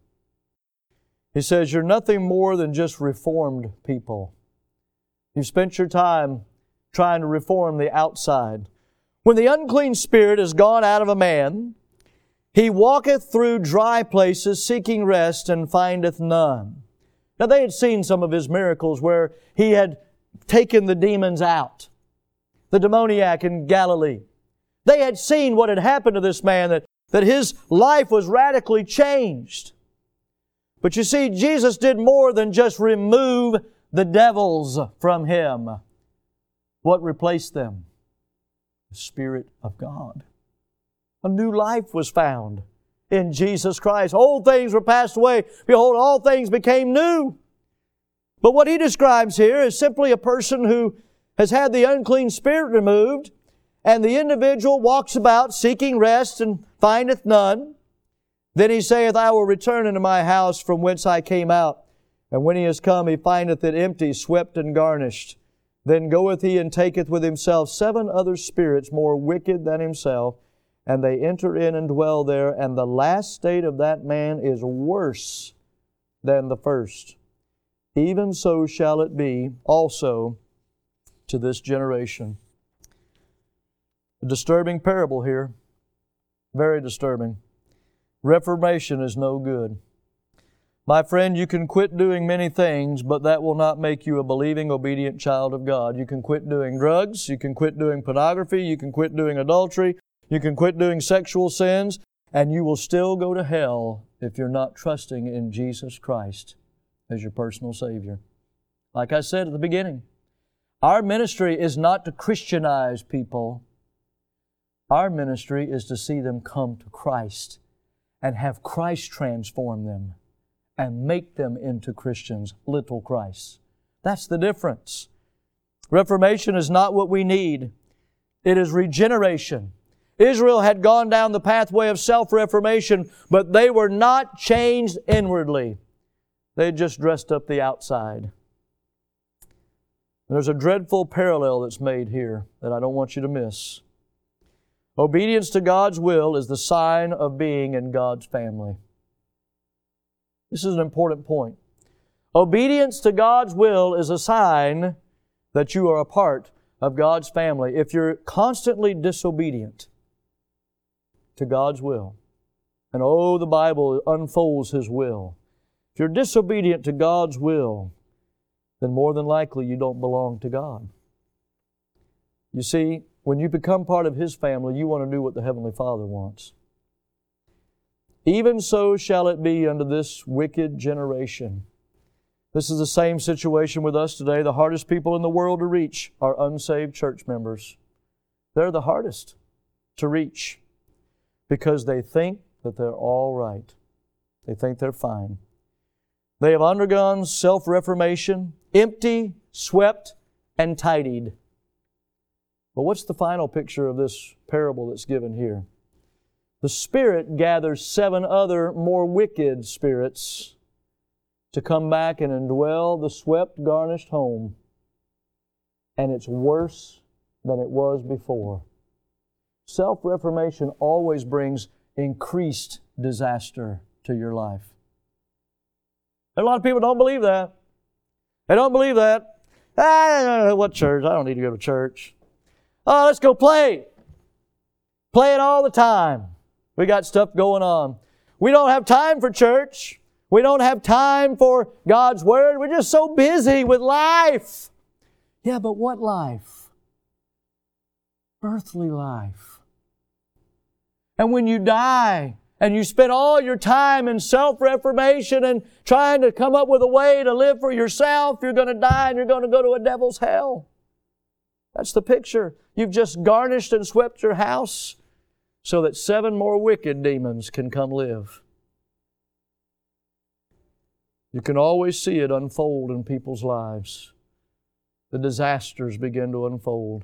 He says, you're nothing more than just reformed people. You've spent your time trying to reform the outside. When the unclean spirit is gone out of a man, he walketh through dry places seeking rest and findeth none. Now they had seen some of His miracles where He had taken the demons out. The demoniac in Galilee. They had seen what had happened to this man, that, that his life was radically changed. But you see, Jesus did more than just remove the devils from him. What replaced them? The Spirit of God. A new life was found in Jesus Christ. Old things were passed away. Behold, all things became new. But what He describes here is simply a person who has had the unclean spirit removed, and the individual walks about seeking rest and findeth none. Then he saith, I will return into my house from whence I came out. And when he is come, he findeth it empty, swept and garnished. Then goeth he and taketh with himself seven other spirits more wicked than himself, and they enter in and dwell there, and the last state of that man is worse than the first. Even so shall it be also to this generation. A disturbing parable here. Very disturbing. Reformation is no good. My friend, you can quit doing many things, but that will not make you a believing, obedient child of God. You can quit doing drugs, you can quit doing pornography, you can quit doing adultery, you can quit doing sexual sins, and you will still go to hell if you're not trusting in Jesus Christ as your personal Savior. Like I said at the beginning, our ministry is not to Christianize people, Our ministry is to see them come to Christ and have Christ transform them and make them into Christians, little Christs. That's the difference. Reformation is not what we need. It is regeneration. Israel had gone down the pathway of self-reformation, but they were not changed inwardly. They had just dressed up the outside. There's a dreadful parallel that's made here that I don't want you to miss. Obedience to God's will is the sign of being in God's family. This is an important point. Obedience to God's will is a sign that you are a part of God's family. If you're constantly disobedient to God's will, and oh, the Bible unfolds His will. If you're disobedient to God's will, then more than likely you don't belong to God. You see, when you become part of His family, you want to do what the Heavenly Father wants. Even so shall it be unto this wicked generation. This is the same situation with us today. The hardest people in the world to reach are unsaved church members. They're the hardest to reach because they think that they're all right. They think they're fine. They have undergone self-reformation, empty, swept, and tidied. But what's the final picture of this parable that's given here? The Spirit gathers seven other more wicked spirits to come back and indwell the swept, garnished home. And it's worse than it was before. Self-reformation always brings increased disaster to your life. A lot of people don't believe that. They don't believe that. Ah, what church? I don't need to go to church. Oh, let's go play. Play it all the time. We got stuff going on. We don't have time for church. We don't have time for God's Word. We're just so busy with life. Yeah, but what life? Earthly life. And when you die and you spend all your time in self-reformation and trying to come up with a way to live for yourself, you're going to die and you're going to go to a devil's hell. That's the picture. You've just garnished and swept your house so that seven more wicked demons can come live. You can always see it unfold in people's lives. The disasters begin to unfold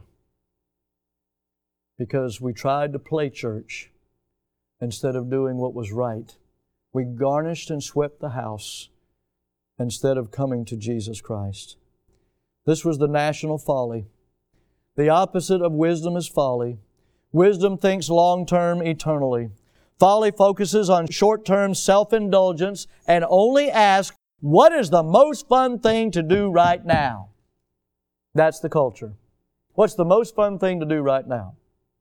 because we tried to play church instead of doing what was right. We garnished and swept the house instead of coming to Jesus Christ. This was the national folly. The opposite of wisdom is folly. Wisdom thinks long-term, eternally. Folly focuses on short-term self-indulgence and only asks, what is the most fun thing to do right now? That's the culture. What's the most fun thing to do right now?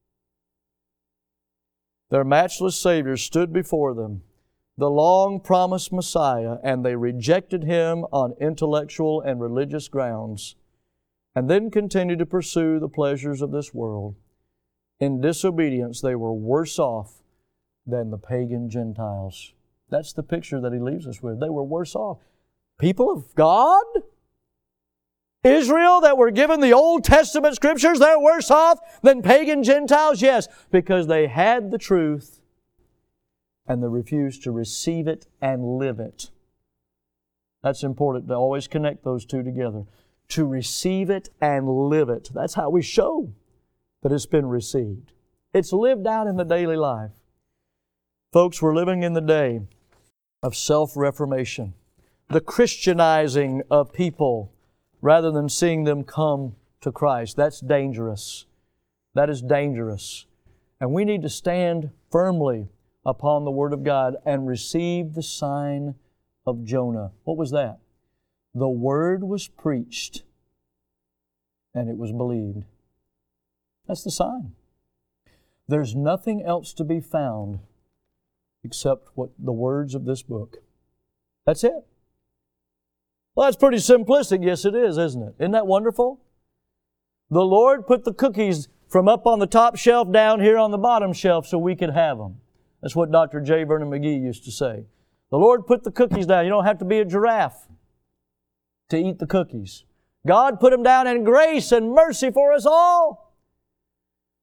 Their matchless Savior stood before them, the long-promised Messiah, and they rejected Him on intellectual and religious grounds, and then continued to pursue the pleasures of this world. In disobedience, they were worse off than the pagan Gentiles. That's the picture that He leaves us with. They were worse off. People of God? Israel that were given the Old Testament Scriptures, they're worse off than pagan Gentiles? Yes, because they had the truth and they refused to receive it and live it. That's important to always connect those two together. To receive it and live it. That's how we show that it's been received. It's lived out in the daily life. Folks, we're living in the day of self-reformation, the Christianizing of people rather than seeing them come to Christ. That's dangerous. That is dangerous. And we need to stand firmly upon the Word of God and receive the sign of Jonah. What was that? The Word was preached and it was believed. That's the sign. There's nothing else to be found except what the words of this book. That's it. Well, that's pretty simplistic. Yes, it is, isn't it? Isn't that wonderful? The Lord put the cookies from up on the top shelf down here on the bottom shelf so we could have them. That's what Doctor J. Vernon McGee used to say. The Lord put the cookies down. You don't have to be a giraffe to eat the cookies. God put them down in grace and mercy for us all.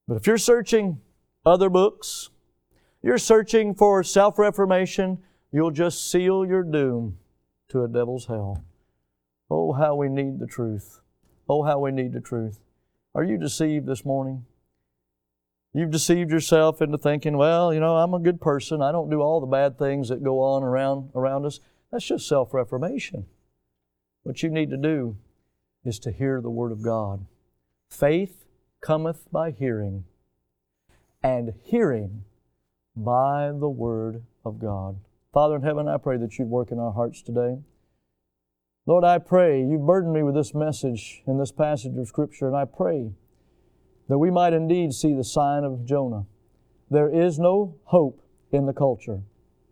But if you're searching other books, you're searching for self-reformation, you'll just seal your doom to a devil's hell. Oh, how we need the truth. Oh, how we need the truth. Are you deceived this morning? You've deceived yourself into thinking, well, you know, I'm a good person. I don't do all the bad things that go on around, around us. That's just self-reformation. What you need to do is to hear the Word of God. Faith cometh by hearing, and hearing by the Word of God. Father in heaven, I pray that you'd work in our hearts today. Lord, I pray, you've burdened me with this message in this passage of Scripture, and I pray that we might indeed see the sign of Jonah. There is no hope in the culture.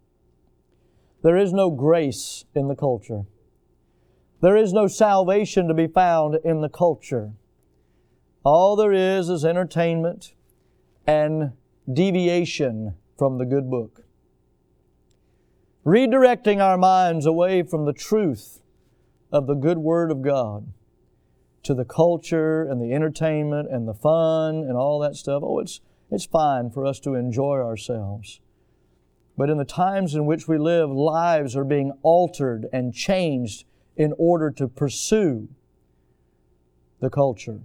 There is no grace in the culture. There is no salvation to be found in the culture. All there is is entertainment and deviation from the good book. Redirecting our minds away from the truth of the good Word of God to the culture and the entertainment and the fun and all that stuff. Oh, it's, it's fine for us to enjoy ourselves. But in the times in which we live, lives are being altered and changed in order to pursue the culture,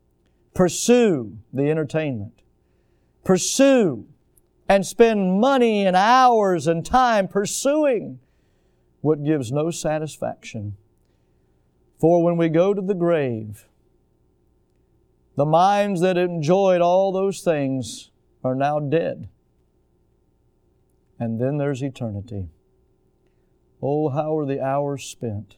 pursue the entertainment, pursue and spend money and hours and time pursuing what gives no satisfaction. For when we go to the grave, the minds that enjoyed all those things are now dead. And then there's eternity. Oh, how are the hours spent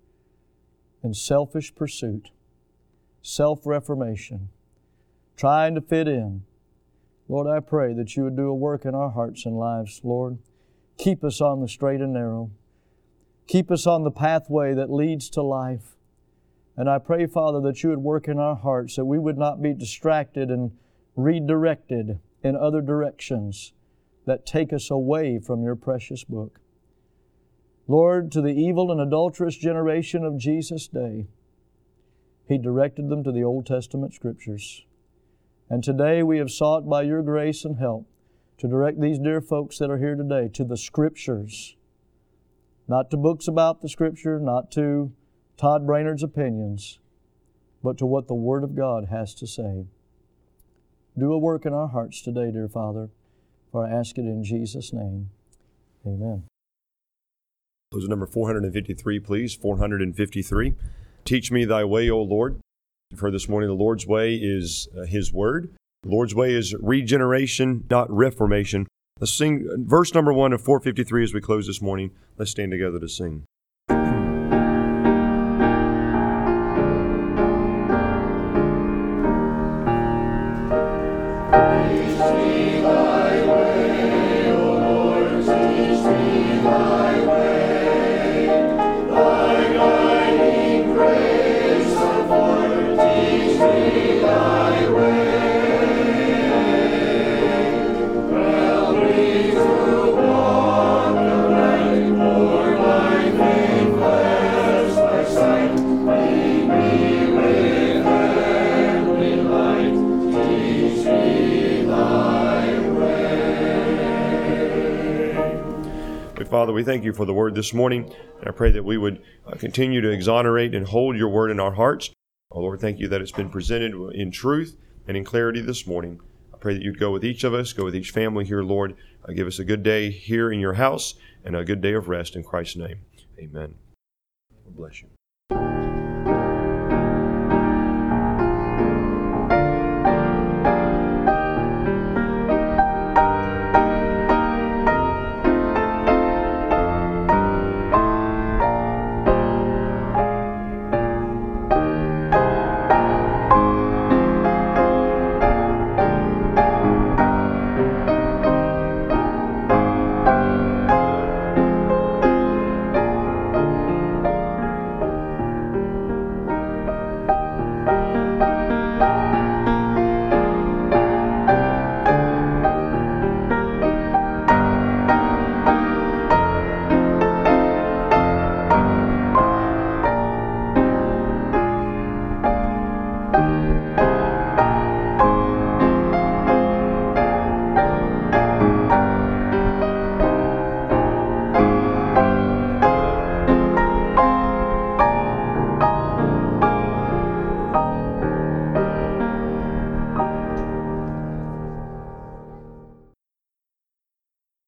in selfish pursuit, self-reformation, trying to fit in. Lord, I pray that you would do a work in our hearts and lives, Lord. Keep us on the straight and narrow. Keep us on the pathway that leads to life. And I pray, Father, that you would work in our hearts, that we would not be distracted and redirected in other directions that take us away from your precious book. Lord, to the evil and adulterous generation of Jesus' day, He directed them to the Old Testament Scriptures. And today we have sought by your grace and help to direct these dear folks that are here today to the Scriptures. Not to books about the Scripture, not to Todd Brainerd's opinions, but to what the Word of God has to say. Do a work in our hearts today, dear Father, for I ask it in Jesus' name. Amen. Close at number four hundred fifty-three, please. four hundred fifty-three. Teach me thy way, O Lord. You've heard this morning the Lord's way is uh, His Word. The Lord's way is regeneration, not reformation. Let's sing verse number one of four fifty-three as we close this morning. Let's stand together to sing. Father, we thank you for the word this morning, and I pray that we would uh, continue to exonerate and hold your word in our hearts. Oh, Lord, thank you that it's been presented in truth and in clarity this morning. I pray that you'd go with each of us, go with each family here, Lord. Uh, give us a good day here in your house and a good day of rest in Christ's name. Amen. God bless you.